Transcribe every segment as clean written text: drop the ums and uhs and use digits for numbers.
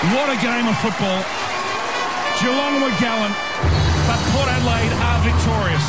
What a game of football. Geelong were gallant, but Port Adelaide are victorious.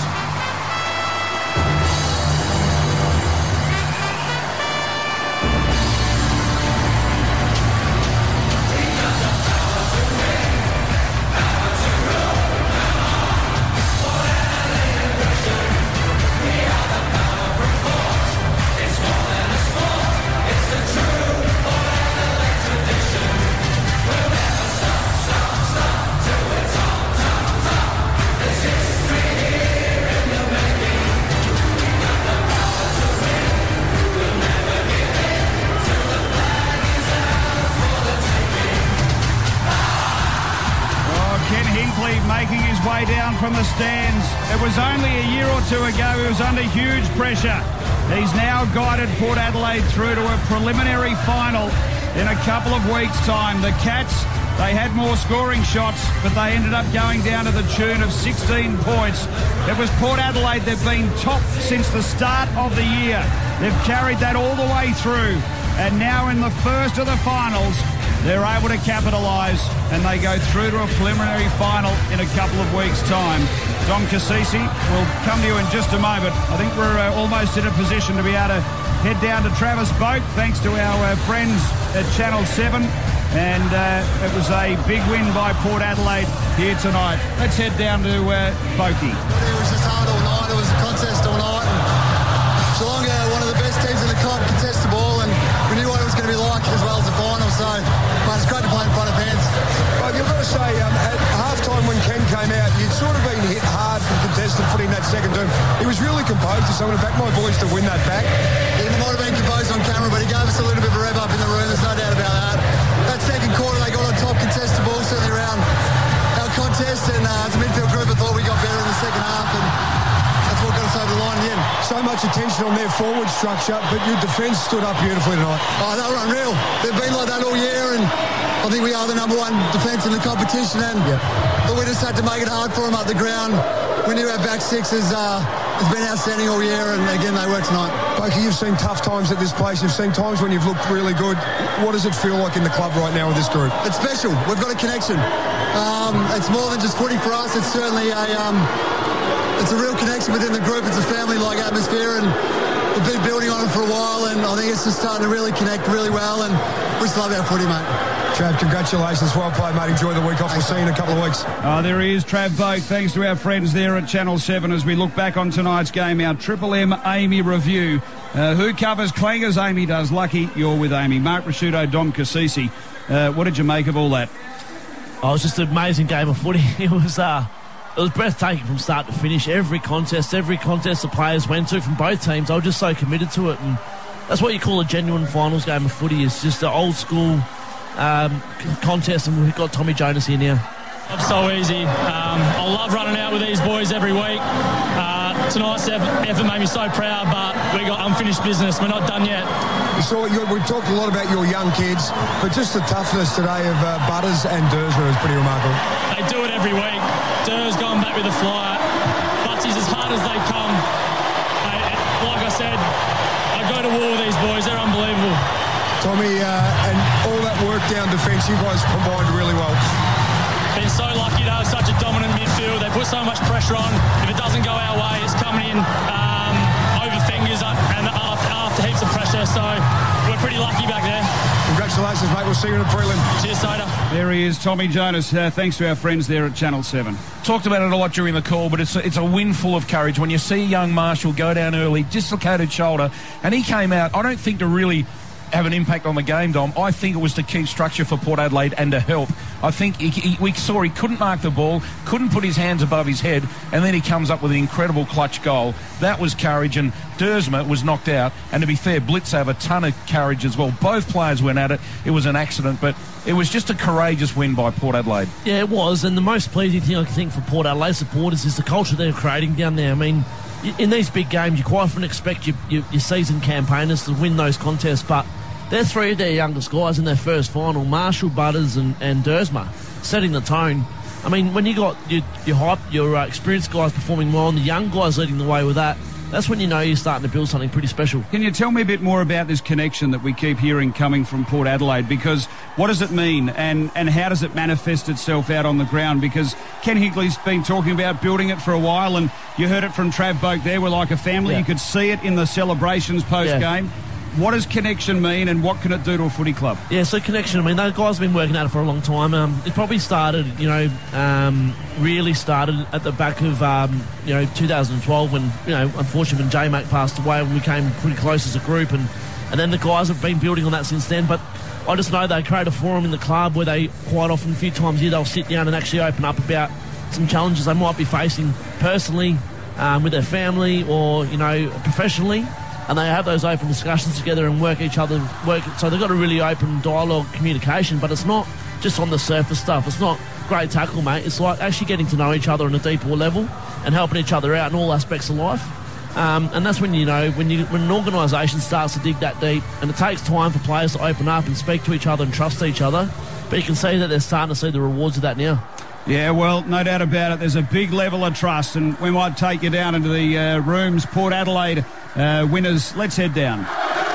Making his way down from the stands. It was only a year or two ago he was under huge pressure. He's now guided Port Adelaide through to a preliminary final in a couple of weeks' time. The Cats, they had more scoring shots, but they ended up going down to the tune of 16 points. It was Port Adelaide. They've been top since the start of the year. They've carried that all the way through. And now in the first of the finals, they're able to capitalise, and they go through to a preliminary final in a couple of weeks' time. Dom Cassisi will come to you in just a moment. I think we're almost in a position to be able to head down to Travis Boak, thanks to our friends at Channel 7. And it was a big win by Port Adelaide here tonight. Let's head down to Boakey. It was just hard all night. It was a contest all night. And Geelong, one of the best teams in the comp, contest the ball, and we knew what it was going to be like as well as the final. So, it's great to play in front of fans. Well, you've got to say, at half-time when Ken came out, you'd sort of been hit hard from contested footy in that second term. He was really composed, so I'm going to back my boys to win that back. He might have been composed on camera, but he gave us a little bit of a rev up in the room, there's no doubt about that. That second quarter, they got on top, contested ball, certainly around our contest, and as a midfield group, I thought we got better in the second half, and that's what got us over the line in the end. So much attention on their forward structure, but your defence stood up beautifully tonight. Oh, they were unreal. They've been like that all year, and I think we are the number one defence in the competition, and but we just had to make it hard for them up the ground. We knew our back six has been outstanding all year, and again, they worked tonight. Boakey, you've seen tough times at this place. You've seen times when you've looked really good. What does it feel like in the club right now with this group? It's special. We've got a connection. It's more than just footy for us. It's certainly it's a real connection within the group. It's a family-like atmosphere, and we've been building on it for a while, and I think it's just starting to really connect really well, and we just love our footy, mate. Trav, congratulations. Well played, mate. Enjoy the week off. We'll see you in a couple of weeks. There he is, Trav Boak. Thanks to our friends there at Channel 7 as we look back on tonight's game, our Triple M Amy review. Who covers Clangers? Amy does. Lucky you're with Amy. Mark Rasciuto, Dom Cassisi. What did you make of all that? Oh, it was just an amazing game of footy. It was breathtaking from start to finish. Every contest the players went to from both teams, they were just so committed to it, and that's what you call a genuine finals game of footy. It's just an old school contest, and we've got Tommy Jonas here now. It's so easy. I love running out with these boys every week. Tonight's effort made me so proud, but we got unfinished business. We're not done yet. So we talked a lot about your young kids, but just the toughness today of Butters and Duursma is pretty remarkable. They do it every week. Duurs's going back with a flyer. Butties as hard as they come. Like I said, I go to war with these boys. They're unbelievable. Tommy, and all that work down defence, you guys combined really well. Been so lucky to have such a dominant midfield. They put so much pressure on. If it doesn't go our way, it's coming in over fingers and after heaps of pressure. So we're pretty lucky back there. Congratulations, mate. We'll see you in the prelim. Cheers, Soda. There he is, Tommy Jonas. Thanks to our friends there at Channel 7. Talked about it a lot during the call, but it's a win full of courage. When you see young Marshall go down early, dislocated shoulder, and he came out, I don't think to really have an impact on the game, Dom. I think it was to keep structure for Port Adelaide and to help. I think we saw he couldn't mark the ball, couldn't put his hands above his head, and then he comes up with an incredible clutch goal. That was courage, and Duursma was knocked out. And to be fair, Blitz have a ton of courage as well. Both players went at it. It was an accident, but it was just a courageous win by Port Adelaide. Yeah, it was, and the most pleasing thing I think for Port Adelaide supporters is the culture they're creating down there. I mean, in these big games, you quite often expect your seasoned campaigners to win those contests, but they're three of their youngest guys in their first final, Marshall, Butters and Duursma, setting the tone. I mean, when you got your experienced guys performing well and the young guys leading the way with that, that's when you know you're starting to build something pretty special. Can you tell me a bit more about this connection that we keep hearing coming from Port Adelaide? Because what does it mean, and how does it manifest itself out on the ground? Because Ken Higley's been talking about building it for a while, and you heard it from Trav Boak there. We're like a family. Yeah. You could see it in the celebrations post-game. Yeah. What does connection mean, and what can it do to a footy club? Yeah, so connection, I mean, those guys have been working at it for a long time. It probably started, really started at the back of, 2012 when, unfortunately when J-Mac passed away, and we came pretty close as a group, and then the guys have been building on that since then. But I just know they create a forum in the club where they quite often, a few times a year, they'll sit down and actually open up about some challenges they might be facing personally, with their family or, professionally. And they have those open discussions together and work. So they've got a really open dialogue, communication, but it's not just on the surface stuff. It's not great tackle, mate. It's like actually getting to know each other on a deeper level and helping each other out in all aspects of life. And that's when when an organisation starts to dig that deep, and it takes time for players to open up and speak to each other and trust each other. But you can see that they're starting to see the rewards of that now. Yeah, well, no doubt about it. There's a big level of trust, and we might take you down into the rooms. Port Adelaide winners. Let's head down.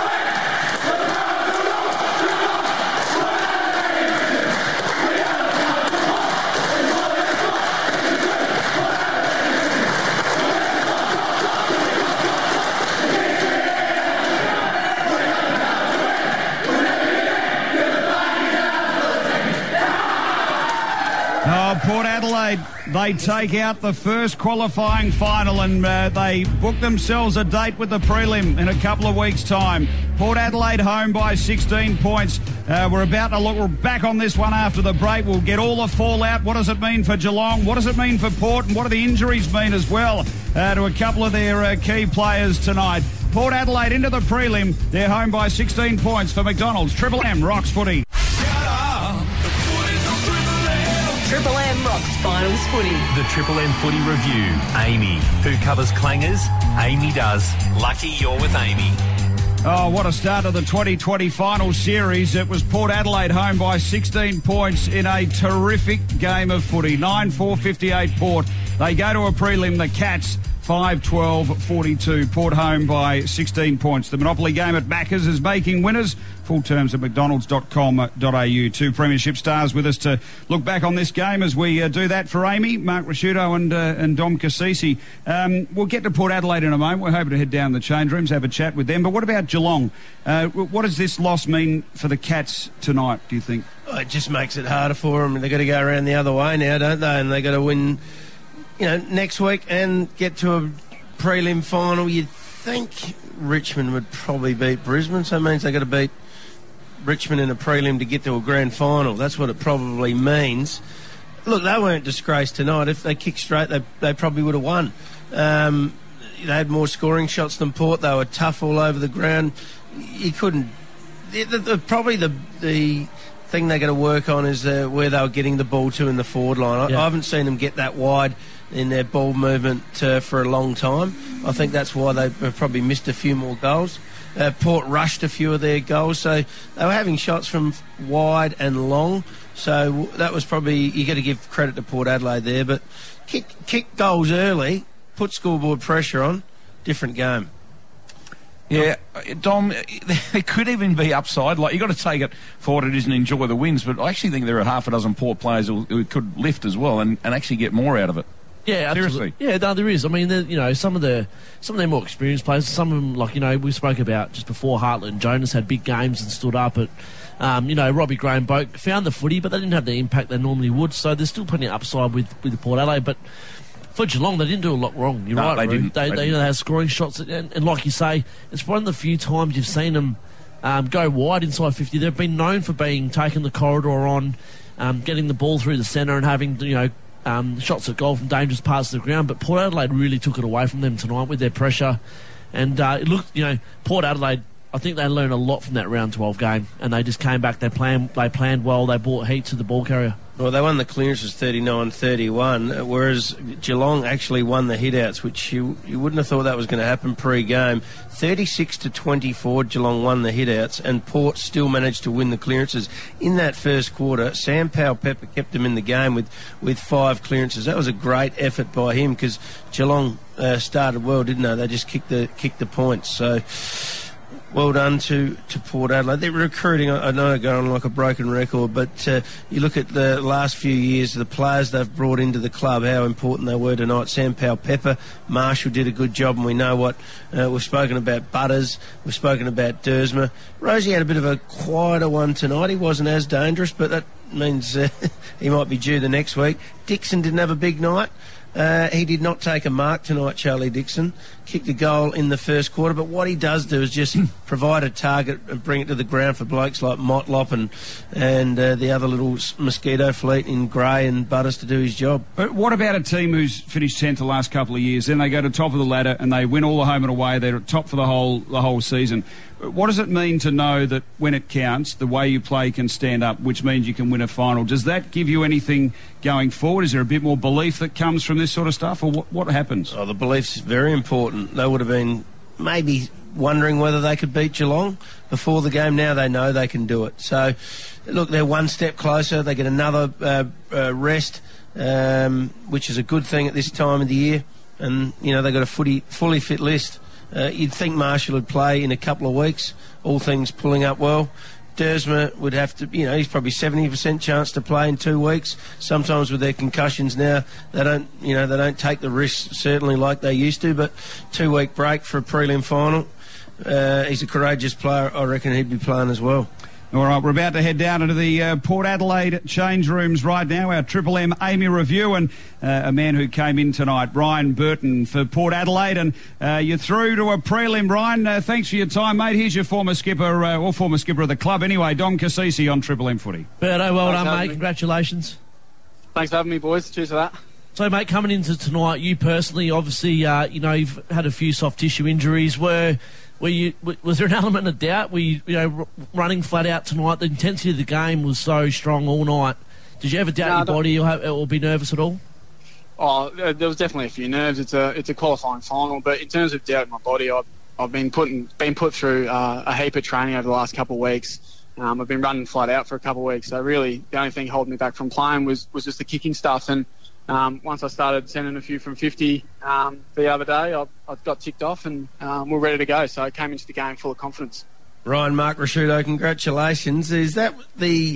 Port Adelaide, they take out the first qualifying final, and they book themselves a date with the prelim in a couple of weeks' time. Port Adelaide home by 16 points. We're about to look. We're back on this one after the break. We'll get all the fallout. What does it mean for Geelong? What does it mean for Port? And what do the injuries mean as well to a couple of their key players tonight? Port Adelaide into the prelim. They're home by 16 points for McDonald's. Triple M rocks footy. Triple M rocks finals footy. The Triple M footy review. Amy. Who covers clangers? Amy does. Lucky you're with Amy. Oh, what a start to the 2020 final series. It was Port Adelaide home by 16 points in a terrific game of footy. 9-4-58 Port. They go to a prelim, the Cats, 5-12-42. Port home by 16 points. The Monopoly game at Macca's is making winners. Full terms at mcdonalds.com.au. Two premiership stars with us to look back on this game as we do that for Amy, Mark Ricciuto and Dom Cassisi. We'll get to Port Adelaide in a moment. We're hoping to head down the change rooms, have a chat with them. But what about Geelong? What does this loss mean for the Cats tonight, do you think? It just makes it harder for them. They've got to go around the other way now, don't they? And they've got to win, next week and get to a prelim final. You'd think Richmond would probably beat Brisbane, so it means they've got to beat Richmond in a prelim to get to a grand final. That's what it probably means. Look, they weren't disgraced tonight. If they kicked straight, they probably would have won. They had more scoring shots than Port. They were tough all over the ground. You couldn't... Probably the thing they got to work on is where they were getting the ball to in the forward line. I haven't seen them get that wide in their ball movement for a long time. I think that's why they've probably missed a few more goals. Port rushed a few of their goals, so they were having shots from wide and long. So that was probably, you got to give credit to Port Adelaide there. But kick goals early, put scoreboard pressure on, different game. Yeah, Dom, there could even be upside. Like, you've got to take it for what it is and enjoy the wins, but I actually think there are half a dozen Port players who could lift as well and actually get more out of it. Yeah, seriously. Yeah, no, there is. I mean, some of their more experienced players. Some of them, we spoke about just before, Hartlett and Jonas had big games and stood up. At, Robbie Graham Boak found the footy, but they didn't have the impact they normally would. So there's still plenty of upside with the Port Adelaide. But for Geelong, they didn't do a lot wrong. You're right, they didn't. They had scoring shots, and like you say, it's one of the few times you've seen them go wide inside 50. They've been known for taking the corridor on, getting the ball through the centre, and having shots at goal from dangerous parts of the ground. But Port Adelaide really took it away from them tonight with their pressure. And it looked, Port Adelaide, I think they learned a lot from that round 12 game, and they just came back. They planned well. They brought heat to the ball carrier. Well, they won the clearances 39-31, whereas Geelong actually won the hit-outs, which you wouldn't have thought that was going to happen pre-game. 36-24, Geelong won the hit-outs, and Port still managed to win the clearances. In that first quarter, Sam Powell-Pepper kept them in the game with 5 clearances. That was a great effort by him because Geelong started well, didn't they? They just kicked the points. So well done to Port Adelaide. They're recruiting, I know they're going on like a broken record, but you look at the last few years, the players they've brought into the club, how important they were tonight. Sam Powell-Pepper, Marshall did a good job, and we know what we've spoken about. Butters, we've spoken about Dersma. Rosie had a bit of a quieter one tonight. He wasn't as dangerous, but that means he might be due the next week. Dixon didn't have a big night. He did not take a mark tonight, Charlie Dixon. Kicked a goal in the first quarter, but what he does do is just provide a target and bring it to the ground for blokes like Motlop and the other little mosquito fleet in Gray and Butters to do his job. But what about a team who's finished 10th the last couple of years? Then they go to top of the ladder and they win all the home and away. They're at top for the whole season. What does it mean to know that when it counts, the way you play can stand up, which means you can win a final? Does that give you anything going forward? Is there a bit more belief that comes from this sort of stuff, or what happens? Oh, the belief's very important. They would have been maybe wondering whether they could beat Geelong before the game. Now they know they can do it. So, look, they're one step closer. They get another rest, which is a good thing at this time of the year. And, you know, they've got a fully fit list. You'd think Marshall would play in a couple of weeks, all things pulling up well. Dersma would have to, you know, he's probably 70% chance to play in 2 weeks. Sometimes with their concussions now, they don't take the risks certainly like they used to, but 2-week break for a prelim final. He's a courageous player. I reckon he'd be playing as well. All right, we're about to head down into the Port Adelaide change rooms right now. Our Triple M Amy review, and a man who came in tonight, Brian Burton for Port Adelaide, and you're through to a prelim, Brian. Thanks for your time, mate. Here's your former skipper of the club anyway, Dom Cassisi on Triple M Footy. Berto, well done, mate. Congratulations. Thanks for having me, boys. Cheers for that. So, mate, coming into tonight, you personally, obviously, you've had a few soft tissue injuries. Was there an element of doubt? Were you running flat out tonight? The intensity of the game was so strong all night. Did you ever doubt your body or be nervous at all? Oh, there was definitely a few nerves. It's a qualifying final, but in terms of doubting my body, I've been put through a heap of training over the last couple of weeks. I've been running flat out for a couple of weeks, so really the only thing holding me back from playing was just the kicking stuff. And once I started sending a few from 50 the other day, I got ticked off and we're ready to go. So I came into the game full of confidence. Ryan Mark Rashudo, congratulations. Is that the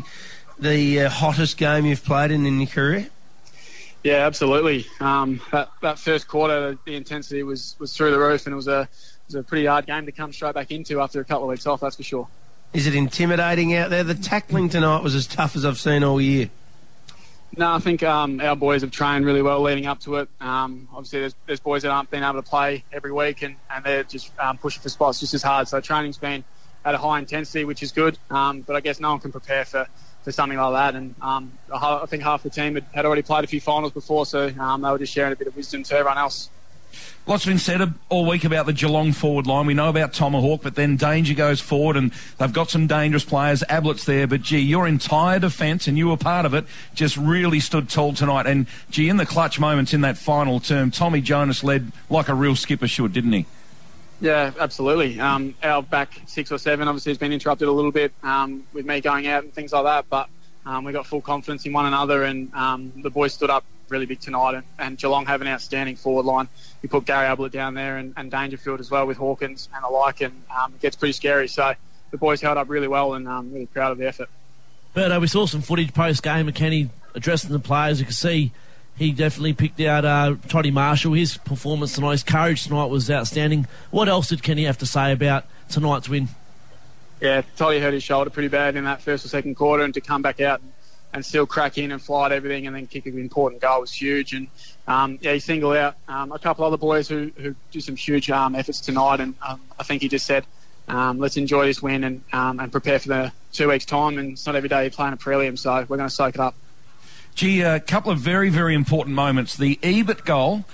hottest game you've played in your career? Yeah, absolutely. That first quarter, the intensity was through the roof, and it was a pretty hard game to come straight back into after a couple of weeks off, that's for sure. Is it intimidating out there? The tackling tonight was as tough as I've seen all year. No, I think our boys have trained really well leading up to it. Obviously, there's boys that aren't been able to play every week, and they're just pushing for spots just as hard. So training's been at a high intensity, which is good. But I guess no one can prepare for something like that. And I think half the team had already played a few finals before, so they were just sharing a bit of wisdom to everyone else. Lots been said all week about the Geelong forward line. We know about Tomahawk, but then Danger goes forward and they've got some dangerous players. Ablett's there, but, gee, your entire defence, and you were part of it, just really stood tall tonight. And, gee, in the clutch moments in that final term, Tommy Jonas led like a real skipper should, didn't he? Yeah, absolutely. Our back 6 or 7 obviously has been interrupted a little bit with me going out and things like that, but we got full confidence in one another, and the boys stood up really big tonight, and Geelong have an outstanding forward line. You put Gary Ablett down there and Dangerfield as well with Hawkins and the like, and it gets pretty scary. So the boys held up really well, and really proud of the effort. But we saw some footage post-game of Kenny addressing the players. You can see he definitely picked out Toddy Marshall. His performance tonight, his courage tonight was outstanding. What else did Kenny have to say about tonight's win? Yeah, Toddy hurt his shoulder pretty bad in that first or second quarter, and to come back out and still crack in and fight everything and then kick an important goal was huge. And he singled out a couple other boys who do some huge efforts tonight, and I think he just said, let's enjoy this win and prepare for the 2 weeks' time, and it's not every day you're playing a prelim, so we're going to soak it up. Gee, a couple of very, very important moments. The Ebert goal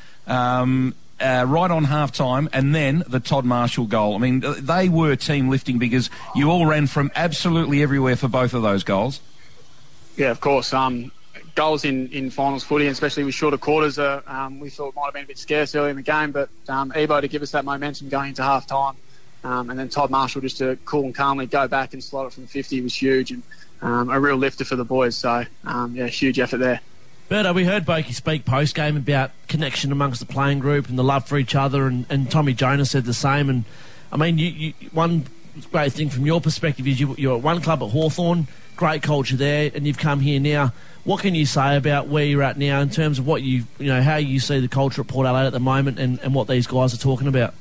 right on half-time, and then the Todd Marshall goal. I mean, they were team lifting because you all ran from absolutely everywhere for both of those goals. Yeah, of course. goals in finals footy, and especially with shorter quarters, we thought might have been a bit scarce early in the game, but Ebo to give us that momentum going into half time, and then Todd Marshall just to cool and calmly go back and slot it from 50 was huge, and a real lifter for the boys. So huge effort there. Berto, we heard Boakey speak post-game about connection amongst the playing group and the love for each other, and Tommy Jonas said the same. And I mean, you one great thing from your perspective is you're at one club at Hawthorn, great culture there, and you've come here now. What can you say about where you're at now in terms of what how you see the culture at Port Adelaide at the moment, and what these guys are talking about?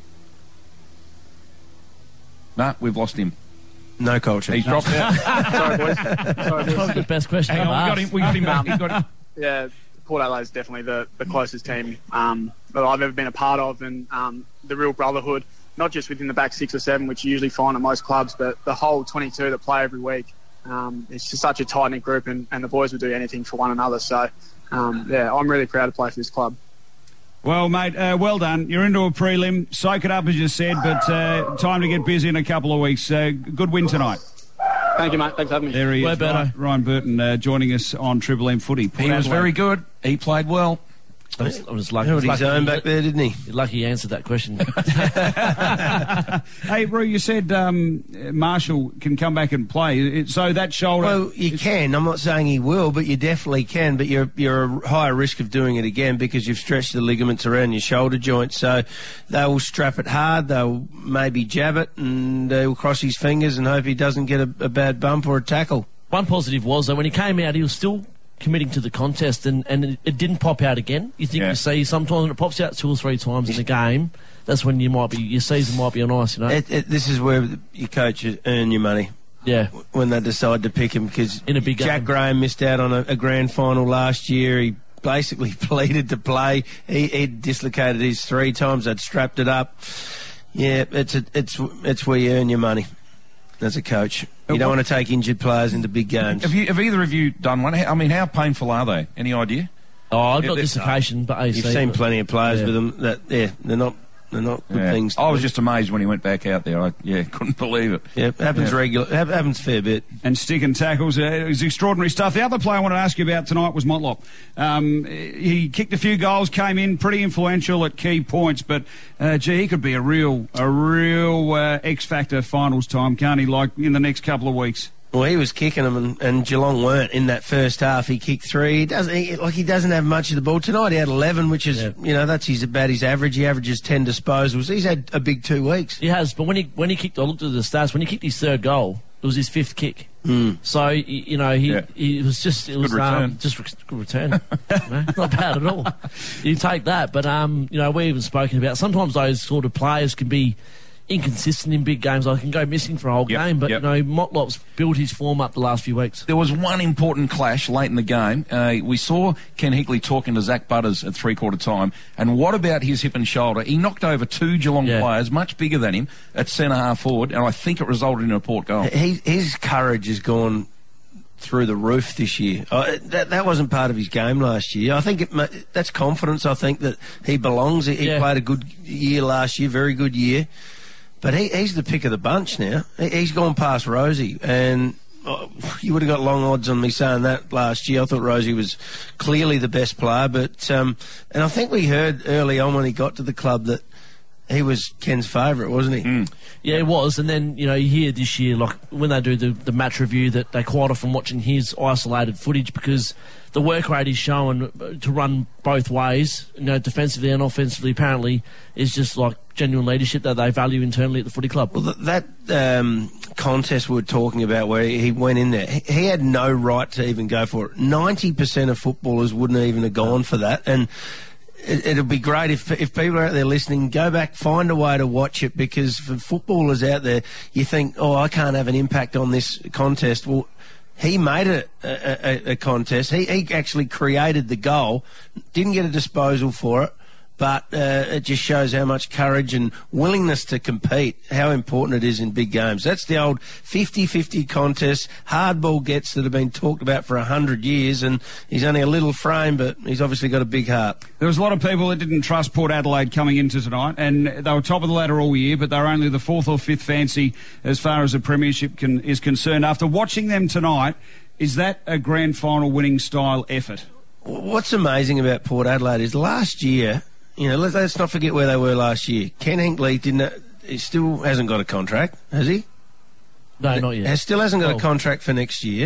Nah, we've lost him. No culture. He's dropped out. Sorry, boys. Probably the best question Hang I've on, asked. we got him back. He got him. Yeah, Port Adelaide's definitely the closest team that I've ever been a part of, and the real brotherhood, not just within the back 6 or 7, which you usually find at most clubs, but the whole 22 that play every week. It's just such a tight-knit group, and the boys would do anything for one another. So, I'm really proud to play for this club. Well, mate, well done. You're into a prelim. Soak it up, as you said, but time to get busy in a couple of weeks. Good win tonight. Thank you, mate. Thanks for having me. There he is, Ryan Burton, joining us on Triple M Footy. He was very good. He played well. I was lucky. Held his own back there, didn't he? You're lucky he answered that question. Hey, Roo, you said Marshall can come back and play. So that shoulder... Well, you can. I'm not saying he will, but you definitely can. But you're a higher risk of doing it again because you've stretched the ligaments around your shoulder joint. So they will strap it hard. They'll maybe jab it, and they'll cross his fingers and hope he doesn't get a bad bump or a tackle. One positive was that when he came out, he was still committing to the contest, and it didn't pop out again. You think you see sometimes when it pops out 2 or 3 times in the game, that's when your season might be on ice, This is where your coaches earn your money. Yeah. When they decide to pick him, because in a big Jack game. Graham missed out on a grand final last year. He basically pleaded to play. He dislocated his 3 times. They'd strapped it up. Yeah, it's where you earn your money as a coach. You don't want to take injured players into big games. Have either of you done one? I mean, how painful are they? Any idea? Oh, not dislocation, but AC. You've seen plenty of players with them. They're not good things. I was just amazed when he went back out there. I couldn't believe it. Yeah, it happens regular. It happens a fair bit. And sticking tackles is extraordinary stuff. The other player I wanted to ask you about tonight was Motlop. He kicked a few goals, came in pretty influential at key points, but he could be a real X-factor finals time, can't he? Like in the next couple of weeks. Well, he was kicking them, and Geelong weren't in that first half. He kicked 3. He doesn't have much of the ball tonight. He had 11, which is that's about his average. He averages 10 disposals. He's had a big 2 weeks. He has, but when he kicked, I looked at the stats. When he kicked his 3rd goal, it was his 5th kick. So he was just good return. Not bad at all. You take that, but we even spoken about sometimes those sort of players can be inconsistent in big games. I can go missing for a whole game, but Motlop's built his form up the last few weeks. There was one important clash late in the game. We saw Ken Hickley talking to Zach Butters at 3/4 time, and what about his hip and shoulder? He knocked over 2 Geelong players much bigger than him at centre half forward, and I think it resulted in a Port goal. His courage has gone through the roof this year. That wasn't part of his game last year. I think that's confidence. I think that he belongs. He played a good year last year, very good year. But he's the pick of the bunch now. He's gone past Rosie, and you would have got long odds on me saying that last year. I thought Rosie was clearly the best player, but and I think we heard early on when he got to the club that he was Ken's favourite, wasn't he? Yeah, he was. And then, you hear this year, like, when they do the match review, that they quite often watching his isolated footage because the work rate he's showing to run both ways, defensively and offensively, apparently, is just like genuine leadership that they value internally at the footy club. Well, that contest we were talking about where he went in there, he had no right to even go for it. 90% of footballers wouldn't even have gone for that. And it'll be great if people are out there listening, go back, find a way to watch it, because for footballers out there, you think, I can't have an impact on this contest. Well, he made it a contest. He actually created the goal, didn't get a disposal for it, but it just shows how much courage and willingness to compete, how important it is in big games. That's the old 50-50 contest, hardball gets that have been talked about for 100 years, and he's only a little frame, but he's obviously got a big heart. There was a lot of people that didn't trust Port Adelaide coming into tonight, and they were top of the ladder all year, but they were only the 4th or 5th fancy as far as the premiership is concerned. After watching them tonight, is that a grand final winning style effort? What's amazing about Port Adelaide is last year, let's not forget where they were last year. Ken Hinkley he still hasn't got a contract, has he? No, not yet. He still hasn't got a contract for next year.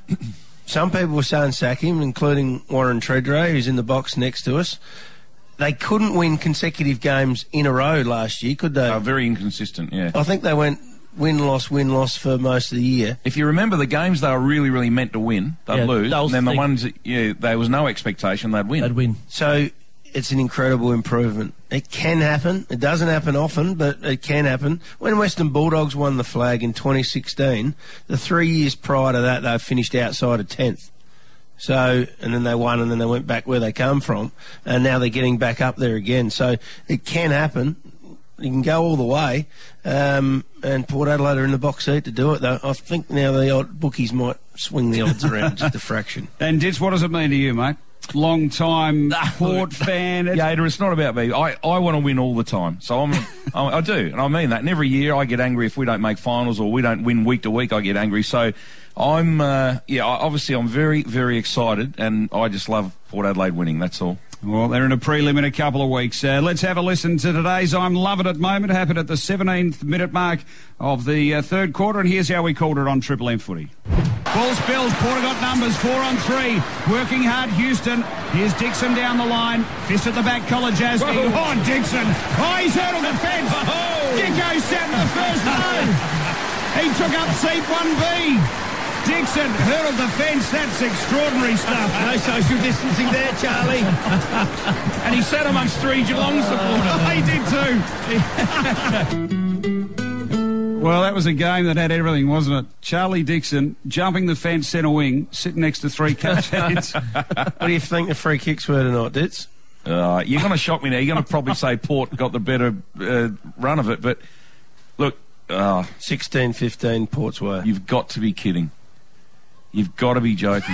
Some people were saying sack him, including Warren Treadray, who's in the box next to us. They couldn't win consecutive games in a row last year, could they? Very inconsistent, yeah. I think they went win-loss for most of the year. If you remember the games they were really, really meant to win, they'd lose. And then the ones that, there was no expectation they'd win. So it's an incredible improvement. It can happen. It doesn't happen often, but it can happen. When Western Bulldogs won the flag in 2016, the 3 years prior to that, they finished outside of 10th. So, and then they won, and then they went back where they come from, and now they're getting back up there again. So it can happen. You can go all the way, and Port Adelaide are in the box seat to do it, though. I think now the odd bookies might swing the odds around just a fraction. And Ditch, what does it mean to you, mate? Long-time Port fan. Yader, it's not about me. I want to win all the time. So I do, and I mean that. And every year I get angry if we don't make finals or we don't win week to week. I get angry. So obviously I'm very, very excited, and I just love Port Adelaide winning. That's all. Well, they're in a prelim in a couple of weeks. Let's have a listen to today's I'm Loving It moment. Happened at the 17th minute mark of the third quarter, and here's how we called it on Triple M Footy. Ball spills, Porter got numbers, 4 on 3. Working hard, Houston. Here's Dixon down the line. Fist at the back, Kolodjasky. Oh, Dixon. Oh, he's hurdled the fence. Dicko sat in the first row. He took up seat 1B. Dixon hurdled the fence. That's extraordinary stuff. No social distancing there, Charlie. And he sat amongst 3 Geelong supporters. He did too. Well, that was a game that had everything, wasn't it? Charlie Dixon jumping the fence centre wing, sitting next to 3 Cats fans. What do you think the free kicks were tonight, Ditz? You're going to shock me now. You're going to probably say Port got the better run of it, but look... 16-15 Port's way. You've got to be kidding. You've got to be joking.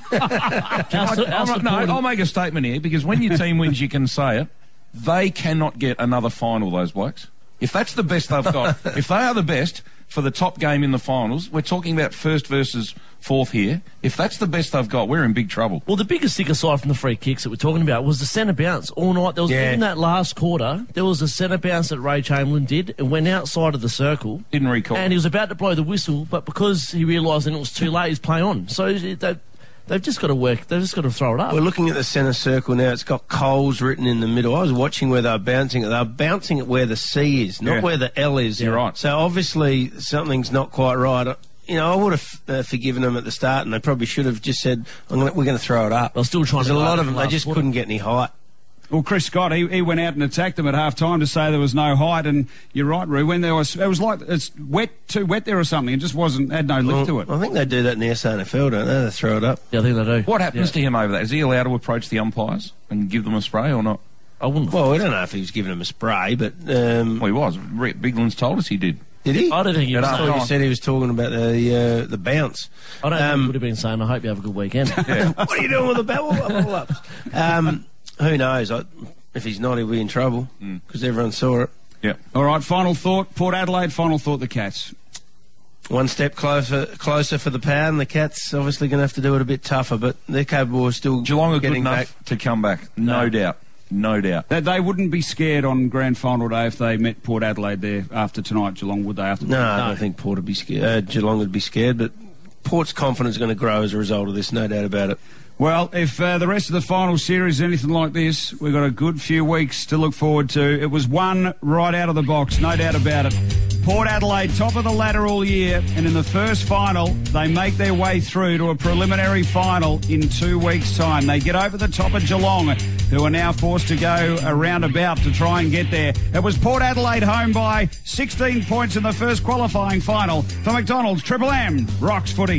I'll make a statement here, because when your team wins, you can say it. They cannot get another final, those blokes. If that's the best they've got, if they are the best for the top game in the finals, we're talking about first versus fourth here. If that's the best they've got, we're in big trouble. Well, the biggest stick aside from the free kicks that we're talking about was the centre bounce all night. There was in that last quarter, there was a centre bounce that Ray Chamberlain did and went outside of the circle. Didn't recall. And he was about to blow the whistle, but because he realised then it was too late, he's play on. So they've just got to work. They've just got to throw it up. We're looking at the centre circle now. It's got Coles written in the middle. I was watching where they were bouncing it. They were bouncing it where the C is, not where the L is. You're right. So obviously something's not quite right. I would have forgiven them at the start, and they probably should have just said, we're going to throw it up. They're still trying to. A lot of them, they just couldn't get any height. Well, Chris Scott, he went out and attacked them at half-time to say there was no height, and you're right, Roo, when it was like it's too wet there or something. It just had no lift to it. I think they do that in the SANFL, don't they? They throw it up. Yeah, I think they do. What happens to him over that? Is he allowed to approach the umpires and give them a spray or not? I wouldn't. Well, we don't know if he was giving them a spray, but... well, he was. Bigland's told us he did. Did he? I don't think he was. I thought you said he was talking about the bounce. I don't think he would have been saying, I hope you have a good weekend. What are you doing with the bubble-ups? Who knows? If he's not, he'll be in trouble, because everyone saw it. Yeah. All right, final thought. Port Adelaide, final thought, the Cats. One step closer for the Pound. The Cats obviously going to have to do it a bit tougher, but they're capable of still Geelong are getting good enough back. to come back. No doubt. No doubt. They wouldn't be scared on grand final day if they met Port Adelaide there after tonight, Geelong, would they? No, I don't think Port would be scared. Geelong would be scared, but Port's confidence is going to grow as a result of this, no doubt about it. Well, if the rest of the final series is anything like this, we've got a good few weeks to look forward to. It was one right out of the box, no doubt about it. Port Adelaide, top of the ladder all year, and in the first final, they make their way through to a preliminary final in 2 weeks' time. They get over the top of Geelong, who are now forced to go a roundabout to try and get there. It was Port Adelaide home by 16 points in the first qualifying final. For McDonald's, Triple M, Rocks Footy.